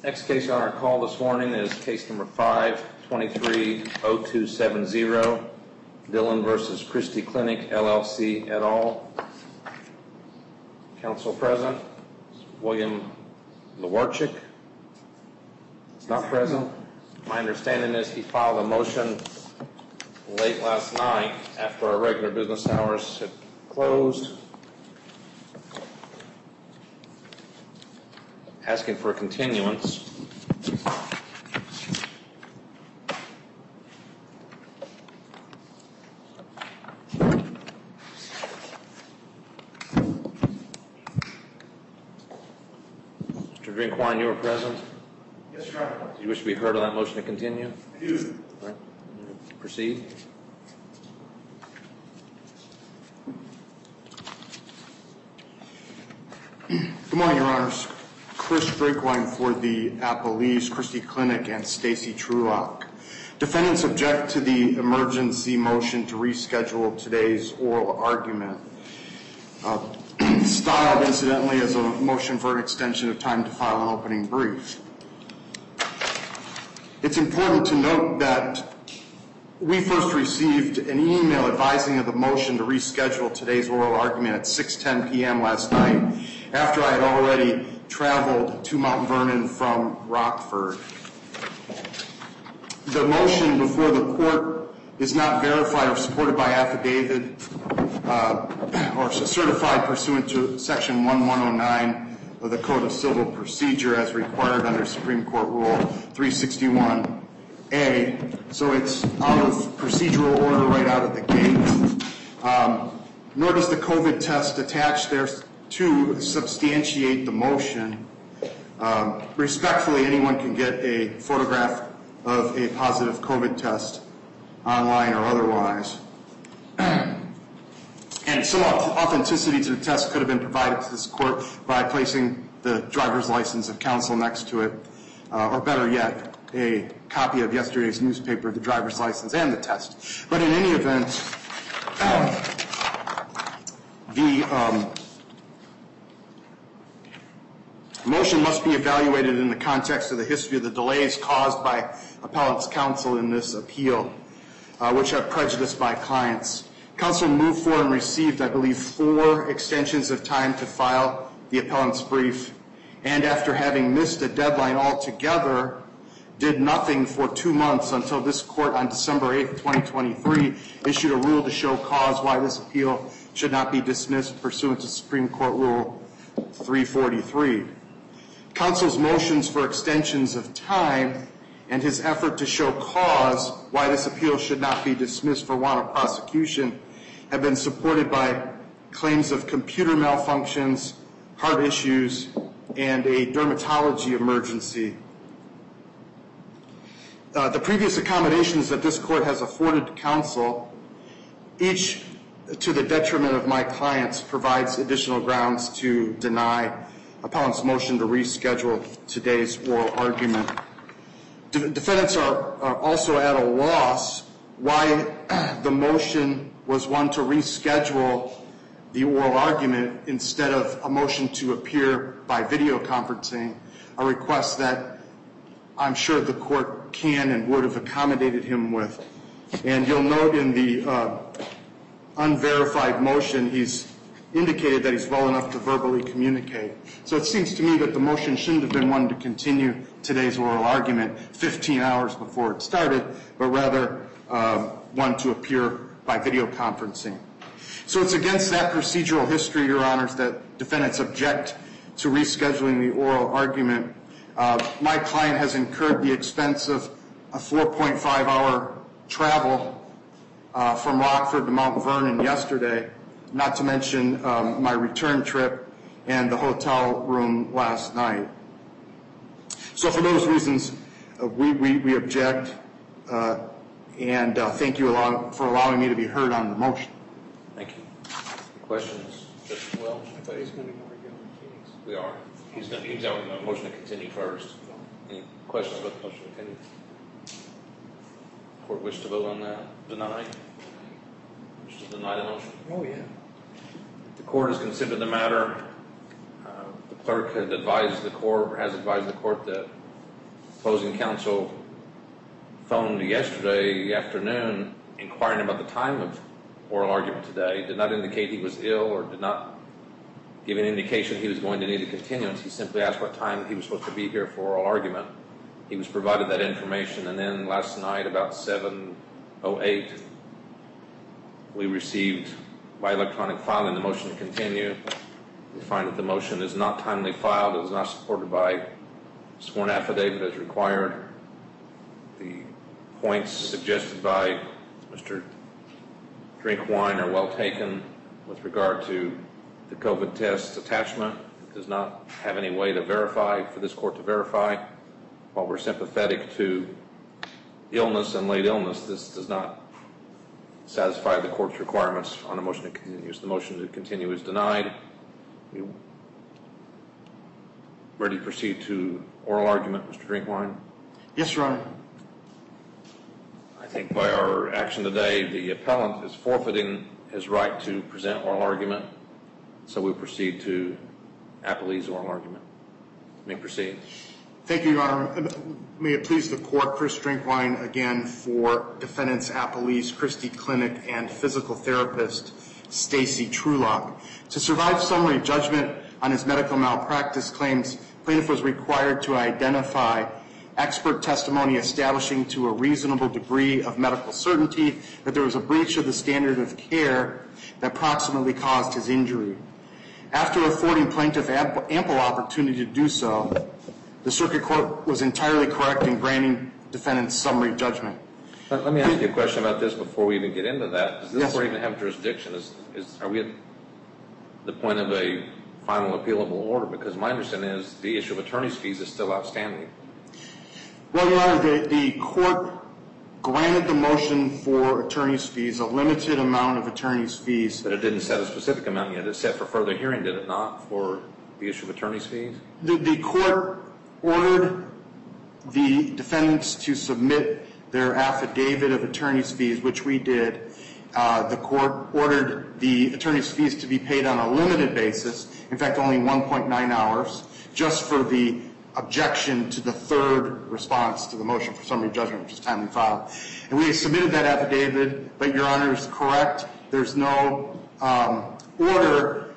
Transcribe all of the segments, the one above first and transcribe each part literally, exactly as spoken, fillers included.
Next case on our call this morning is case number five twenty-three oh two seven zero, Dillon versus Christie Clinic, L L C, et al. Counsel present, William Lewarchik. It's not present. My understanding is he filed a motion late last night after our regular business hours had closed, asking for a continuance. Mister Drinkwine, you were present? Yes, Your Honor. Do you wish to be heard on that motion to continue? I do. All right. Proceed. Good morning, Your Honors. Chris Drinkwine for the Appalese, Christie Clinic, and Stacy Trulock. Defendants object to the emergency motion to reschedule today's oral argument, uh, styled incidentally as a motion for an extension of time to file an opening brief. It's important to note that we first received an email advising of the motion to reschedule today's oral argument at six ten p.m. last night after I had already traveled to Mount Vernon from Rockford. The motion before the court is not verified or supported by affidavit uh, or certified pursuant to Section eleven oh nine of the Code of Civil Procedure as required under Supreme Court Rule three sixty-one A. So it's out of procedural order right out of the gate. Um, nor does the COVID test attached there to substantiate the motion. Um, respectfully, anyone can get a photograph of a positive COVID test online or otherwise. And some authenticity to the test could have been provided to this court by placing the driver's license of counsel next to it, uh, or better yet, a copy of yesterday's newspaper, the driver's license, and the test. But in any event, um, the um, motion must be evaluated in the context of the history of the delays caused by appellant's counsel in this appeal, uh, which have prejudiced my clients. Counsel moved for and received, I believe, four extensions of time to file the appellant's brief, and after having missed a deadline altogether, did nothing for two months until this court on December eighth, twenty twenty-three, issued a rule to show cause why this appeal should not be dismissed pursuant to Supreme Court Rule three forty-three. Counsel's motions for extensions of time and his effort to show cause why this appeal should not be dismissed for want of prosecution have been supported by claims of computer malfunctions, heart issues, and a dermatology emergency. Uh, the previous accommodations that this court has afforded counsel, each to the detriment of my clients, provides additional grounds to deny appellant's motion to reschedule today's oral argument. De- defendants are, are also at a loss why the motion was one to reschedule the oral argument instead of a motion to appear by video conferencing, a request that I'm sure the court can and would have accommodated him with. And you'll note in the uh, unverified motion, he's indicated that he's well enough to verbally communicate. So it seems to me that the motion shouldn't have been one to continue today's oral argument fifteen hours before it started, but rather uh, one to appear by video conferencing. So it's against that procedural history, Your Honors, that defendants object to rescheduling the oral argument. Uh, my client has incurred the expense of a four point five hour travel uh, from Rockford to Mount Vernon yesterday, not to mention um, my return trip and the hotel room last night. So for those reasons, uh, we, we, we object, uh, and uh, thank you allow, for allowing me to be heard on the motion. Thank you. Questions? Justice Welch? I thought he was going to go again. We are. He's going he's out a motion to continue first. Any questions about the motion to continue? Court wish to vote on that? Deny? Wish to deny the motion? Oh, yeah. The court has considered the matter. Uh, the clerk had advised the court, has advised the court that opposing counsel phoned yesterday afternoon inquiring about the time of oral argument today, did not indicate he was ill or did not give an indication he was going to need a continuance. He simply asked what time he was supposed to be here for oral argument. He was provided that information, and then last night about seven oh eight, we received by electronic filing the motion to continue. We find that the motion is not timely filed. It was not supported by sworn affidavit as required. The points suggested by Mister Drinkwine are well taken with regard to the COVID test attachment. It does not have any way to verify, for this court to verify. While we're sympathetic to illness and late illness, this does not satisfy the court's requirements on a motion to continue. So the motion to continue is denied. We ready to proceed to oral argument, Mister Drinkwine? Yes, Your Honor. I think by our action today, the appellant is forfeiting his right to present oral argument, so we proceed to appellee's oral argument. You may proceed. Thank you, Your Honor. May it please the court, Chris Drinkwine again for defendants appellees Christie Clinic and physical therapist Stacy Trulock. To survive summary judgment on his medical malpractice claims, plaintiff was required to identify expert testimony establishing to a reasonable degree of medical certainty that there was a breach of the standard of care that proximately caused his injury. After affording plaintiff ample opportunity to do so, the circuit court was entirely correct in granting defendant's summary judgment. Let, let me ask you a question about this before we even get into that. Does this yes, court even have jurisdiction? Is, is, are we at the point of a final appealable order? Because my understanding is the issue of attorney's fees is still outstanding. Well, Your Honor, the, the court granted the motion for attorney's fees, a limited amount of attorney's fees. But it didn't set a specific amount yet. It set for further hearing, did it not, for the issue of attorney's fees? The, the court ordered the defendants to submit their affidavit of attorney's fees, which we did. Uh, the court ordered the attorney's fees to be paid on a limited basis, in fact only one point nine hours, just for the objection to the third response to the motion for summary judgment, which is timely filed. And we submitted that affidavit, but Your Honor is correct. There's no um, order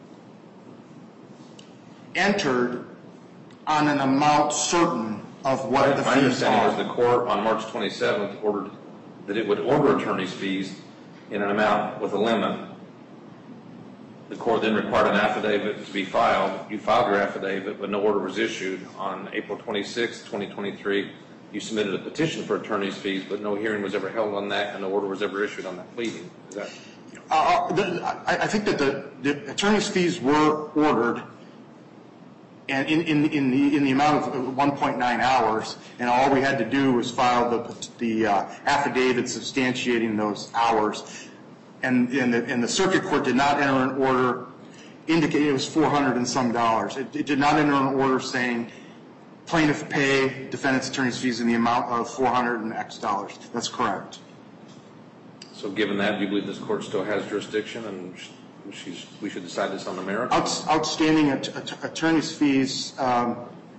entered on an amount certain of what the fees are. My understanding is the court on March twenty-seventh ordered that it would order attorney's fees in an amount with a limit. The court then required an affidavit to be filed. You filed your affidavit, but no order was issued. On April twenty-sixth, twenty twenty-three, you submitted a petition for attorney's fees, but no hearing was ever held on that, and no order was ever issued on that pleading. Is that? Uh, the, I, I think that the, the attorney's fees were ordered, and in, in, in the in the amount of one point nine hours, and all we had to do was file the the uh, affidavit substantiating those hours. And, and, the, and the circuit court did not enter an order indicating it was four hundred and some dollars. It, it did not enter an order saying plaintiff pay defendant's attorney's fees in the amount of four hundred and X dollars. That's correct. So given that, do you believe this court still has jurisdiction and she's, we should decide this on the merits? Out, outstanding at, at, attorney's fees, um,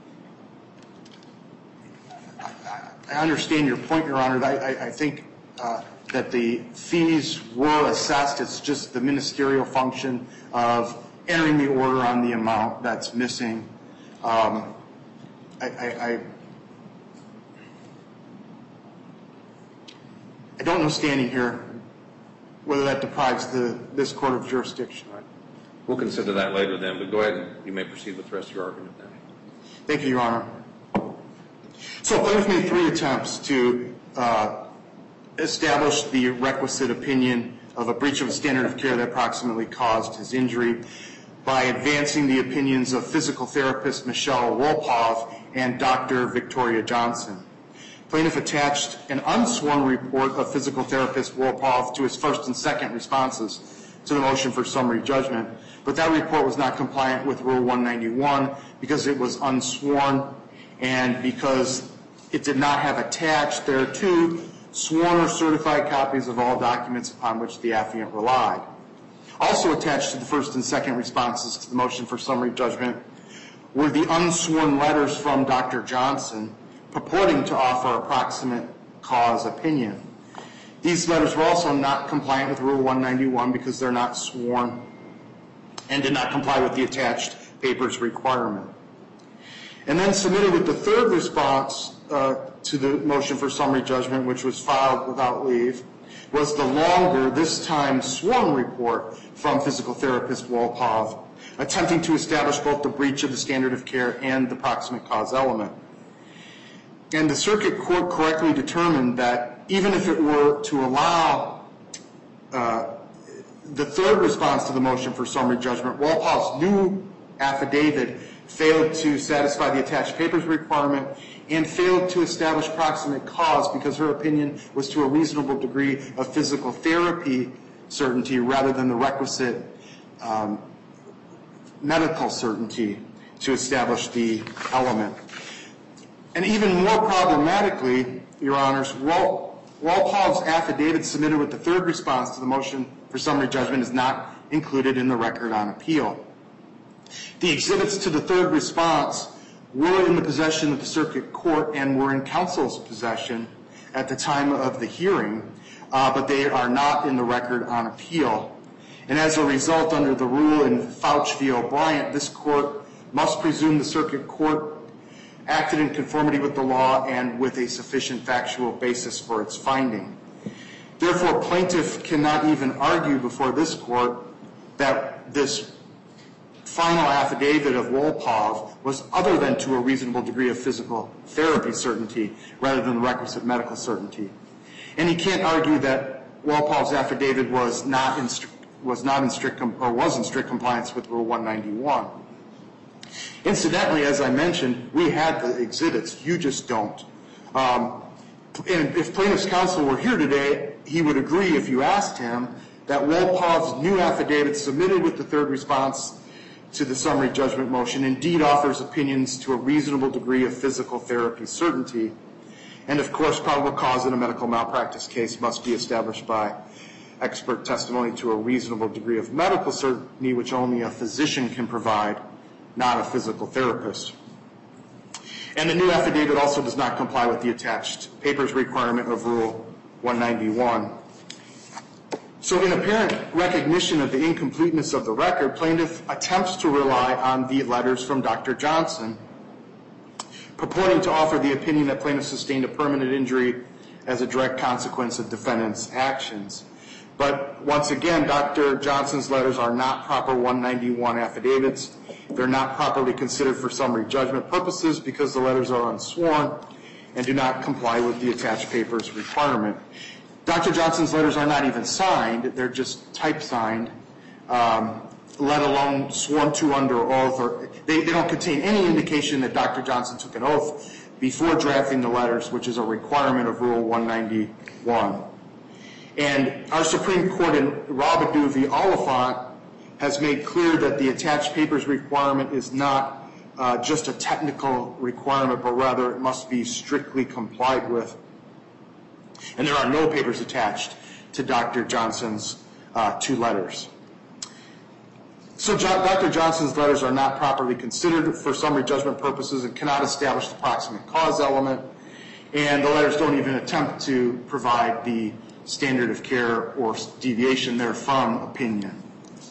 I, I understand your point, Your Honor. I, I, I think uh, that the fees were assessed. It's just the ministerial function of entering the order on the amount that's missing. Um, I, I, I, I don't know standing here whether that deprives the, this court of jurisdiction. We'll consider that later then, but go ahead and you may proceed with the rest of your argument then. Thank you, Your Honor. So plaintiff made three attempts to uh, establish the requisite opinion of a breach of a standard of care that approximately caused his injury by advancing the opinions of physical therapist Michelle Wolpoff and Doctor Victoria Johnson. Plaintiff attached an unsworn report of physical therapist Wolpoff to his first and second responses to the motion for summary judgment, but that report was not compliant with Rule one ninety-one because it was unsworn and because it did not have attached thereto sworn or certified copies of all documents upon which the affiant relied. Also attached to the first and second responses to the motion for summary judgment were the unsworn letters from Doctor Johnson, purporting to offer a proximate cause opinion. These letters were also not compliant with Rule one ninety-one because they're not sworn and did not comply with the attached papers requirement. And then submitted with the third response uh, to the motion for summary judgment, which was filed without leave, was the longer, this time sworn report from physical therapist Wolpow, attempting to establish both the breach of the standard of care and the proximate cause element. And the circuit court correctly determined that even if it were to allow uh, the third response to the motion for summary judgment, Wolpow's new affidavit failed to satisfy the attached papers requirement and failed to establish proximate cause because her opinion was to a reasonable degree of physical therapy certainty rather than the requisite um, medical certainty to establish the element. And even more problematically, Your Honors, Wal- Wolpow's affidavit submitted with the third response to the motion for summary judgment is not included in the record on appeal. The exhibits to the third response were in the possession of the circuit court and were in counsel's possession at the time of the hearing, uh, but they are not in the record on appeal. And as a result, under the rule in Fouch v. O'Brien, this court must presume the circuit court acted in conformity with the law and with a sufficient factual basis for its finding. Therefore, plaintiff cannot even argue before this court that this final affidavit of Wolpow was other than to a reasonable degree of physical therapy certainty rather than the requisite medical certainty. And he can't argue that Wolpow's affidavit was not in, was not in strict or was in strict compliance with Rule one ninety-one. Incidentally, as I mentioned, we had the exhibits. You just don't. Um, and if plaintiff's counsel were here today, he would agree if you asked him that Wolpow's new affidavit submitted with the third response to the summary judgment motion indeed offers opinions to a reasonable degree of physical therapy certainty. And of course, probable cause in a medical malpractice case must be established by expert testimony to a reasonable degree of medical certainty, which only a physician can provide, not a physical therapist. And the new affidavit also does not comply with the attached papers requirement of Rule one ninety-one. So in apparent recognition of the incompleteness of the record, plaintiff attempts to rely on the letters from Doctor Johnson, purporting to offer the opinion that plaintiff sustained a permanent injury as a direct consequence of defendant's actions. But once again, Doctor Johnson's letters are not proper one ninety-one affidavits. They're not properly considered for summary judgment purposes because the letters are unsworn and do not comply with the attached papers requirement. Doctor Johnson's letters are not even signed. They're just type signed, um, let alone sworn to under oath. Or they, they don't contain any indication that Doctor Johnson took an oath before drafting the letters, which is a requirement of Rule one ninety-one. And our Supreme Court in Robidoux v. Oliphant has made clear that the attached papers requirement is not uh, just a technical requirement, but rather it must be strictly complied with. And there are no papers attached to Doctor Johnson's uh, two letters. So John, Doctor Johnson's letters are not properly considered for summary judgment purposes and cannot establish the proximate cause element, and the letters don't even attempt to provide the standard of care or deviation therefrom opinion.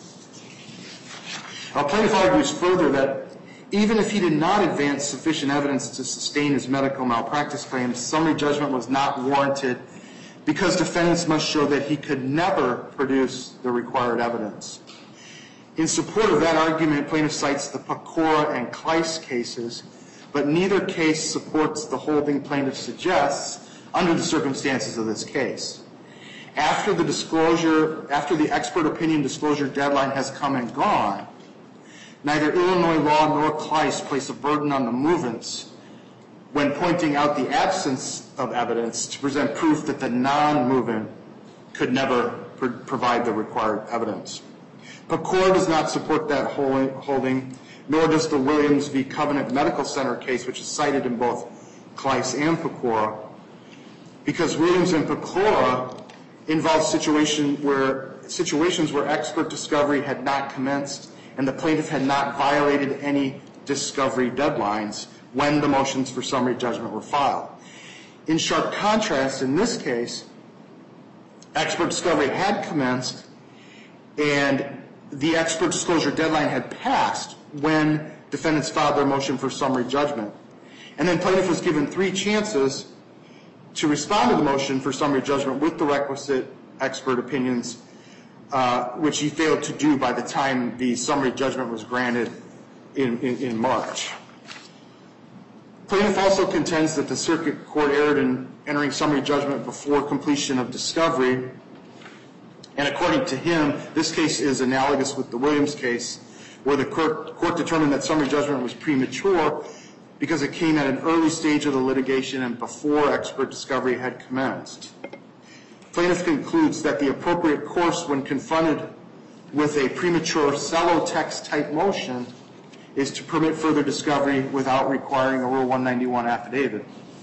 Now, plaintiff argues further that even if he did not advance sufficient evidence to sustain his medical malpractice claims, summary judgment was not warranted because defendants must show that he could never produce the required evidence. In support of that argument, plaintiff cites the Pecora and Kleiss cases, but neither case supports the holding plaintiff suggests under the circumstances of this case. After the disclosure, after the expert opinion disclosure deadline has come and gone, neither Illinois law nor Kleiss place a burden on the movements when pointing out the absence of evidence to present proof that the non-movement could never pro- provide the required evidence. Pecora does not support that holding, nor does the Williams v. Covenant Medical Center case, which is cited in both Kleiss and Pecora, because Williams and Pecora involve situation where, situations where expert discovery had not commenced and the plaintiff had not violated any discovery deadlines, when the motions for summary judgment were filed. In sharp contrast, in this case, expert discovery had commenced and the expert disclosure deadline had passed when defendants filed their motion for summary judgment. And then plaintiff was given three chances to respond to the motion for summary judgment with the requisite expert opinions, uh, which he failed to do by the time the summary judgment was granted in, in, in March. Plaintiff also contends that the circuit court erred in entering summary judgment before completion of discovery. And according to him, this case is analogous with the Williams case, where the court, court determined that summary judgment was premature because it came at an early stage of the litigation and before expert discovery had commenced. Plaintiff concludes that the appropriate course when confronted with a premature cellotext type motion is to permit further discovery without requiring a Rule one ninety-one affidavit.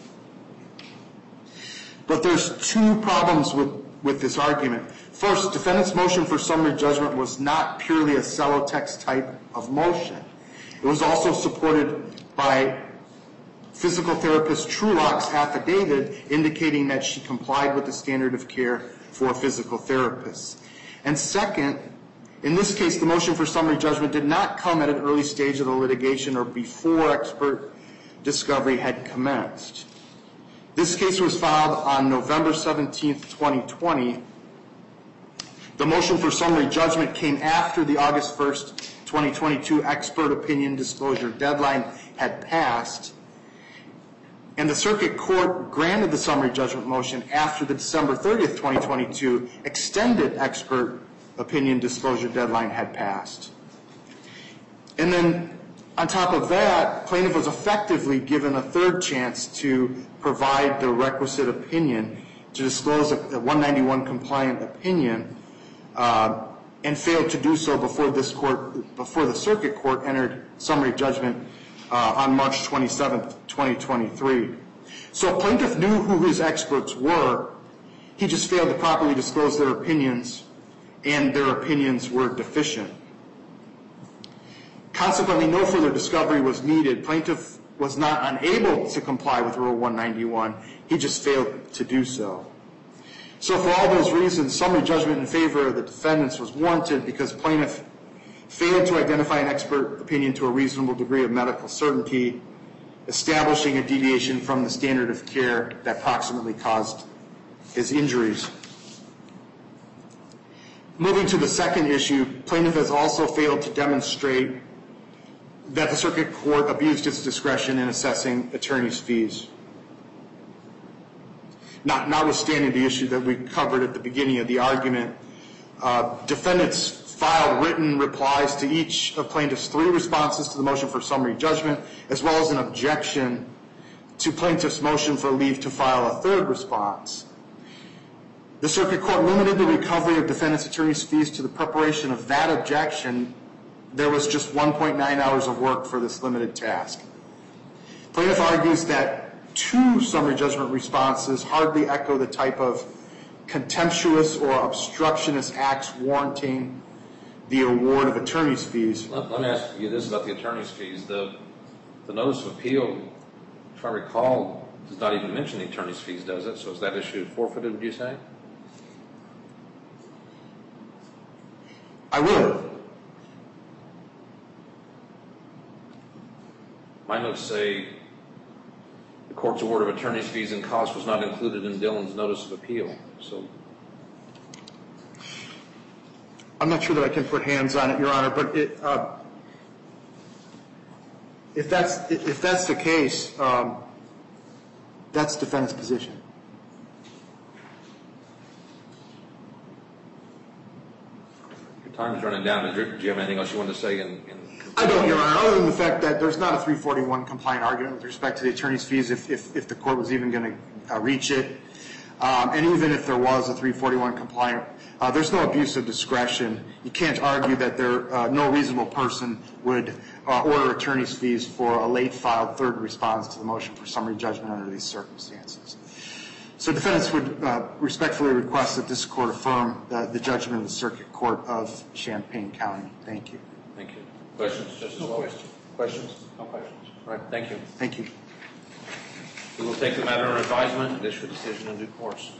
But there's two problems with, with this argument. First, defendant's motion for summary judgment was not purely a cellotext type of motion. It was also supported by physical therapist Trulock's affidavit indicating that she complied with the standard of care for physical therapists. And second, in this case, the motion for summary judgment did not come at an early stage of the litigation or before expert discovery had commenced. This case was filed on November seventeenth, twenty twenty. The motion for summary judgment came after the August first, twenty twenty-two expert opinion disclosure deadline had passed, and the circuit court granted the summary judgment motion after the December thirtieth, twenty twenty-two extended expert opinion disclosure deadline had passed. And then on top of that, plaintiff was effectively given a third chance to provide the requisite opinion to disclose a, a one ninety-one compliant opinion, uh, and failed to do so before this court, before the circuit court entered summary judgment uh, on March twenty-seventh, twenty twenty-three. So plaintiff knew who his experts were. He just failed to properly disclose their opinions, and their opinions were deficient. Consequently, no further discovery was needed. Plaintiff was not unable to comply with Rule one ninety-one. He just failed to do so. So for all those reasons, summary judgment in favor of the defendants was warranted because plaintiff failed to identify an expert opinion to a reasonable degree of medical certainty, establishing a deviation from the standard of care that proximately caused his injuries. Moving to the second issue, plaintiff has also failed to demonstrate that the circuit court abused its discretion in assessing attorney's fees. Not, notwithstanding the issue that we covered at the beginning of the argument, uh, defendants filed written replies to each of plaintiff's three responses to the motion for summary judgment, as well as an objection to plaintiff's motion for leave to file a third response. The circuit court limited the recovery of defendants' attorney's fees to the preparation of that objection. There was just one point nine hours of work for this limited task. Plaintiff argues that two summary judgment responses hardly echo the type of contemptuous or obstructionist acts warranting the award of attorney's fees. Let, let me ask you this about the attorney's fees. The, the notice of appeal, if I recall, does not even mention the attorney's fees, does it? So is that issue forfeited, would you say? I would. My notes say the court's award of attorney's fees and costs was not included in Dillon's notice of appeal. So I'm not sure that I can put hands on it, Your Honor, but it, uh, if that's if that's the case, um, that's defendant's position. Your time is running down. Do you have anything else you want to say in, in I don't, Your Honor, other than the fact that there's not a three forty-one compliant argument with respect to the attorney's fees if, if, if the court was even going to uh, reach it. Um, and even if there was a three forty-one compliant, uh, there's no abuse of discretion. You can't argue that there, uh, no reasonable person would uh, order attorney's fees for a late filed third response to the motion for summary judgment under these circumstances. So defendants would uh, respectfully request that this court affirm the, the judgment of the Circuit Court of Champaign County. Thank you. Thank you. Questions, Justice No Wells? questions. Questions? No questions. All right, thank you. Thank you. We will take the matter under advisement and issue a decision in due course.